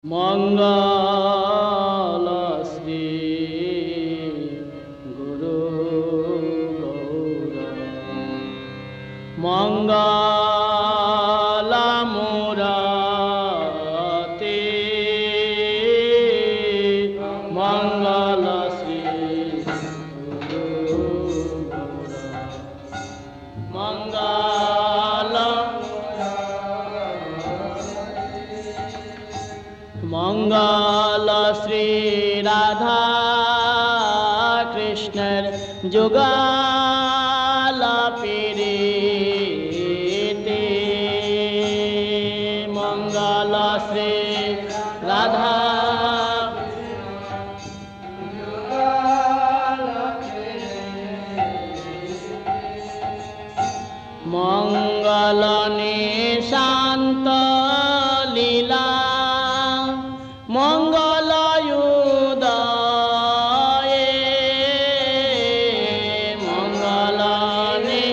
मंगल श्री गुरु गौर मंगल मूरते मंगल श्री गुरु गौर मंगल मंगल श्री राधा कृष्णर जुगाल पीड़िते मंगल श्री राधा मंगल निशांत लीला मंगलयुदये मंगलानि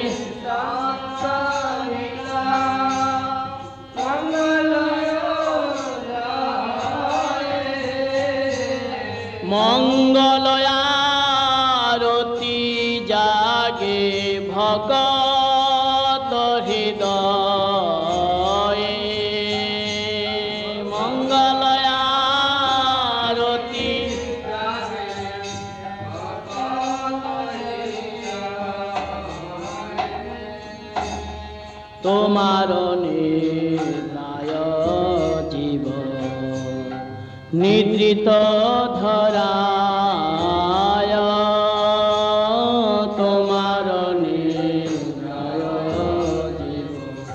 मंगलयारती जागे भगत हृदय तोमार निर्णय जीव निद्रित धराय तोमार निर्णय जीव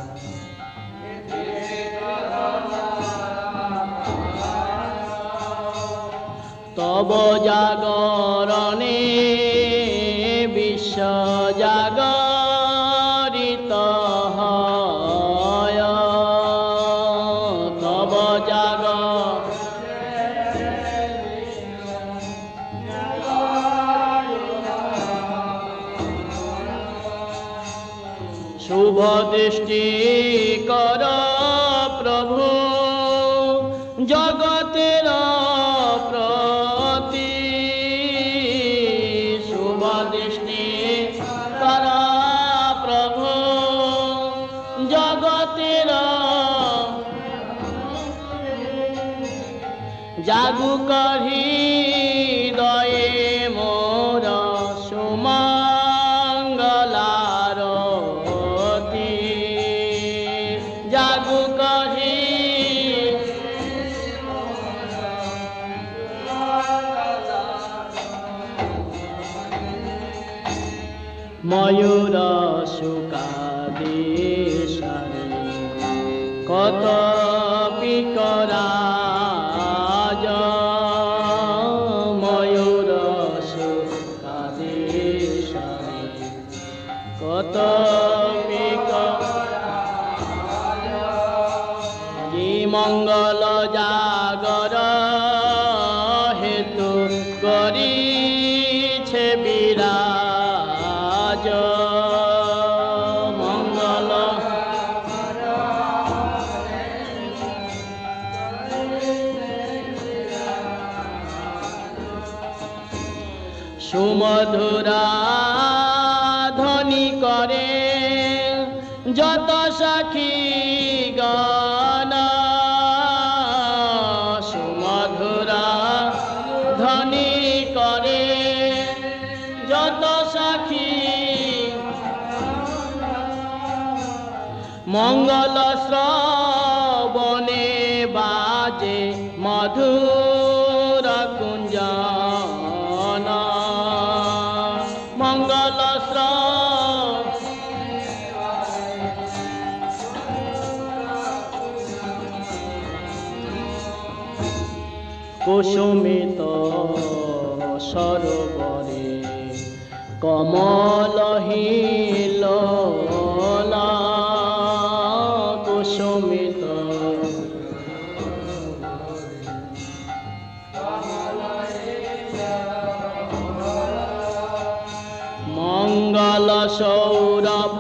तब जागरणे विश्व जागरित शुभ दृष्टि कर प्रभु जगतेर प्रति शुभ दृष्टि कर प्रभु जगतेर जागु करी दये मोर सुमंगलार जागु कही मयूर सुकादेशारे कत पिकराज मयूर सुकादेशारे कत मंगल जागर हेतु करी छे विराज मंगल सुमधुरा ध्वनि करे जत सखी गान ध्वनि करे जत सखी मंगल श्रवणे बाजे मधुर कुंजन मंगल कुसुमित सरोवरे कमल हिलोला कुसुमित मंगल सौरभ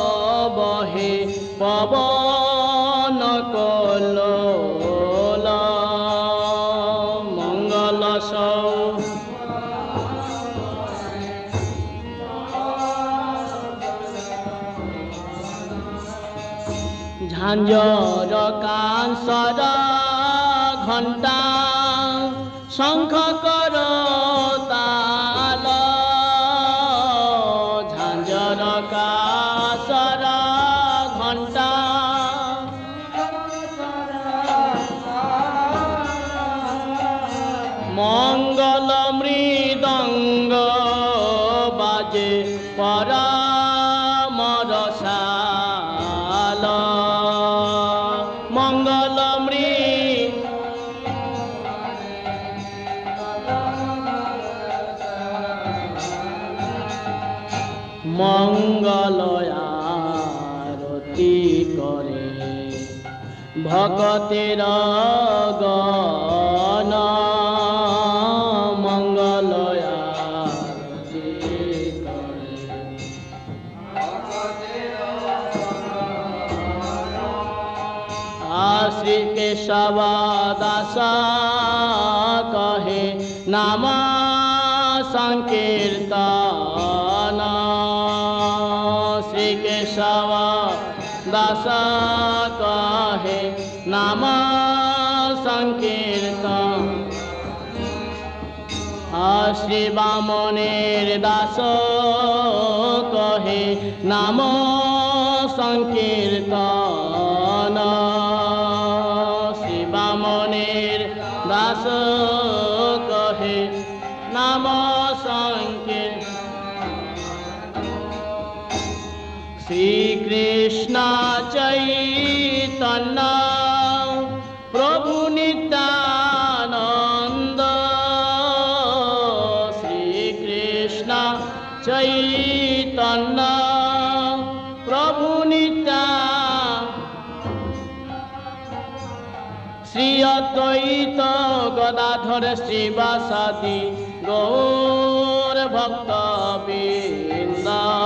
बहे पवन कलोला ঝাঞ্জর কাঁসর ঘণ্টা শঙ্খ কর তাল ঝাঞ্জর কাঁসর ঘণ্টা মঙ্গল মৃদঙ্গ বাজে পরমরসাল মঙ্গল মঙ্গল আরতি করে ভকতের গণ মঙ্গল আরতি করে শ্রী কেশব দাস কহে নাম সংকীর্তন শ্রী কেশব দাস কহে নাম সংকীর্তন শ্রী বামনের দাস কহে নাম সংকীর্তন শ্রী বামনের দাস কহে নাম শ্রীকৃষ্ণ চৈতন্য প্রভু নিত্যানন্দ শ্রীকৃষ্ণ চৈতন্য প্রভু শ্রী অদ্বৈত গদাধর শ্রীবাসাদি গৌর ভক্ত বৃন্দ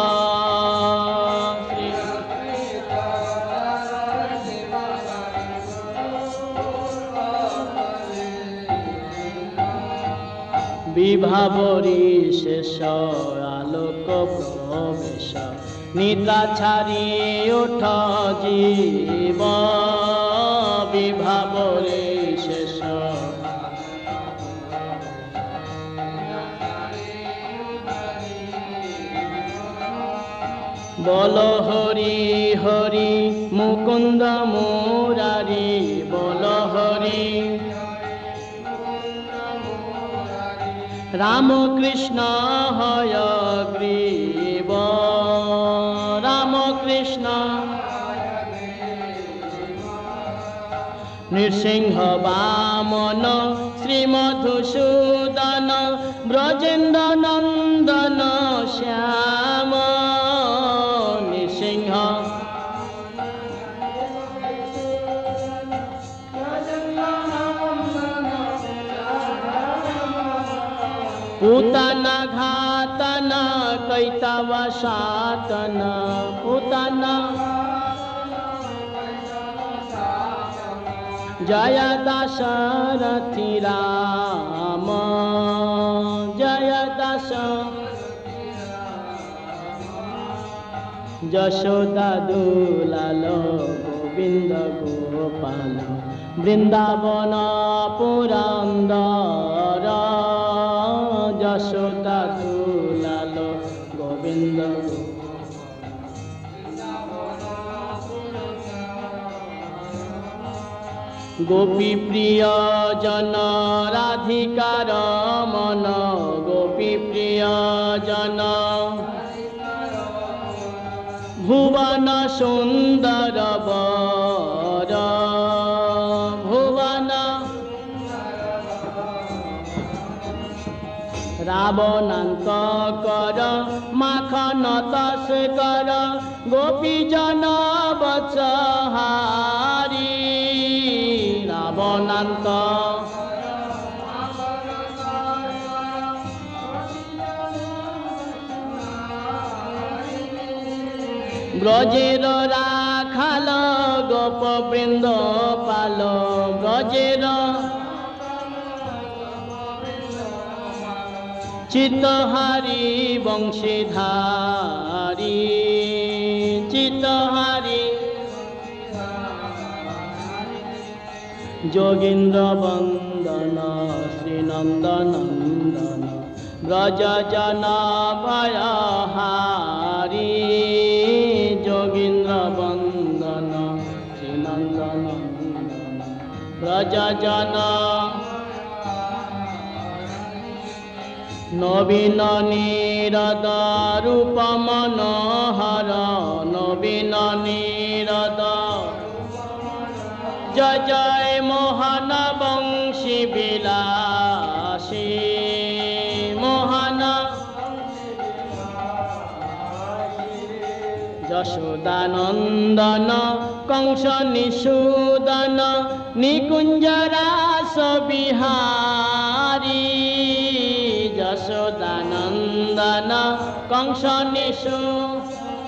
বিভাবরী শেষ আলোক প্রবেশ নিদ্রা ছাড়ি ওঠ জীব বিভাবরী শেষ বল হরি হরি মুকুন্দ মুরারি বল হরি রাম কৃষ্ণ হয় গ্রীব রাম কৃষ্ণ নৃসিংহ বামন শ্রী মধুসূদন ব্রজেন্দ্র নন্দন শ্যাম নৃসিংহ पूतना घातना कैतव सातन पूतना जय दशरथी राम जय दश যশোদা দুলাল গোবিন্দ গোপাল বৃন্দাবন পুরন্দর যশোদা দুলাল গোবিন্দ গোপী প্রিয় জন রাধিকার মন গোপী প্রিয় জন ভুবন সুন্দর বর ভুবন রাবণান্ত কর মাখন তস কর গোপী জন বৎসহারি রাবণান্ত ব্রজের রাখাল গোপ বৃন্দ পাল ব্রজের চিত্তহারি বংশীধারী চিত্তহারি যোগীন্দ্র বন্দন শ্রীনন্দনন্দন ব্রজ জন ভয়হারি যোগীন্দ্র বন্দন শ্রীনন্দনন্দন ব্রজ জন নবীন নীরদ রূপ মনোহর নবীন নীরদ জয় জয় মোহন বংশী বিলাসী মোহন যশোদানন্দন কংস নিষূদন নিকুঞ্জ রাস বিহারী যশোদানন্দন কংস নিষূদন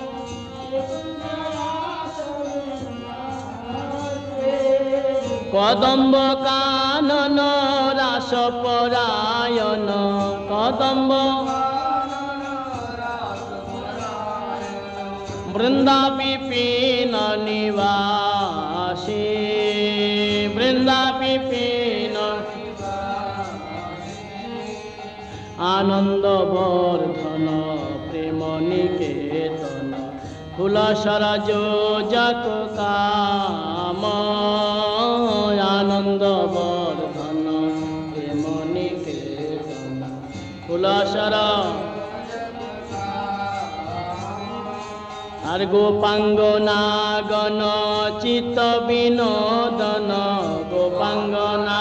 কদম্ব কানন রাস পরায়ণ কদম্ব বৃন্দা বিপিন নিবাসী বৃন্দা বিপিন আনন্দ বর্ধন প্রেম নিকেতন ফুল সরজ যত কাম আনন্দ বর্ধন প্রেম নিকেতন ফুল সরজ আর গোপাঙ্গনা গণ চিত্ত বিনোদন গোপাঙ্গনা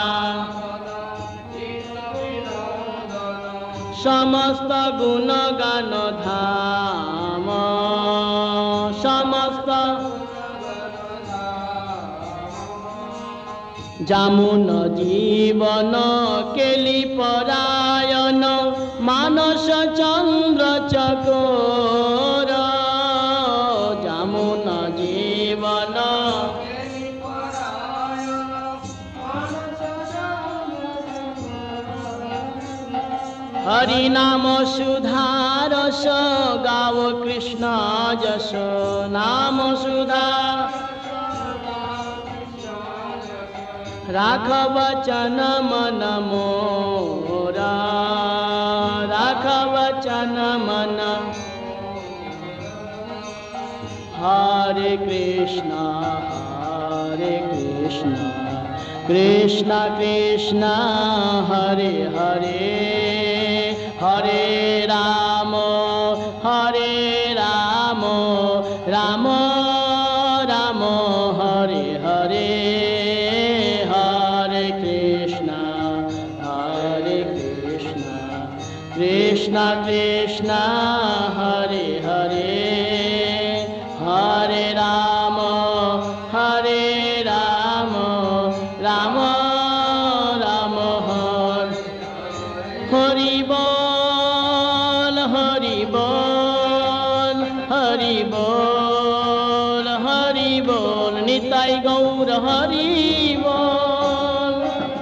সমস্ত গুণ গান ধাম সমস্ত যামুন জীবন কেলি পরায়ণ মানস চন্দ্র চকোর যামুন জীবন হরি নাম সুধারস গাও কৃষ্ণ যশ নাম সুধা রাখ বচন মন মোরা রাখ বচন মন হরে কৃষ্ণ কৃষ্ণ কৃষ্ণ হরে হরে হরে রাম রাম রাম হরে হরে হরে কৃষ্ণ কৃষ্ণ কৃষ্ণ হরে হরে হরে রাম রাম রাম হরি বল হরি বল হরি বল হরি বল নিতাই গৌর হরি বল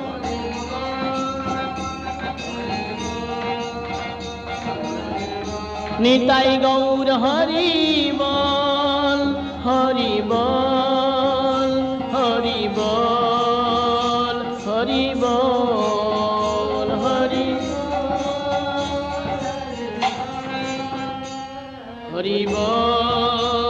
নিতাই গৌর হরি বল হরি বল হরি বল হরি বল হরি হরি বল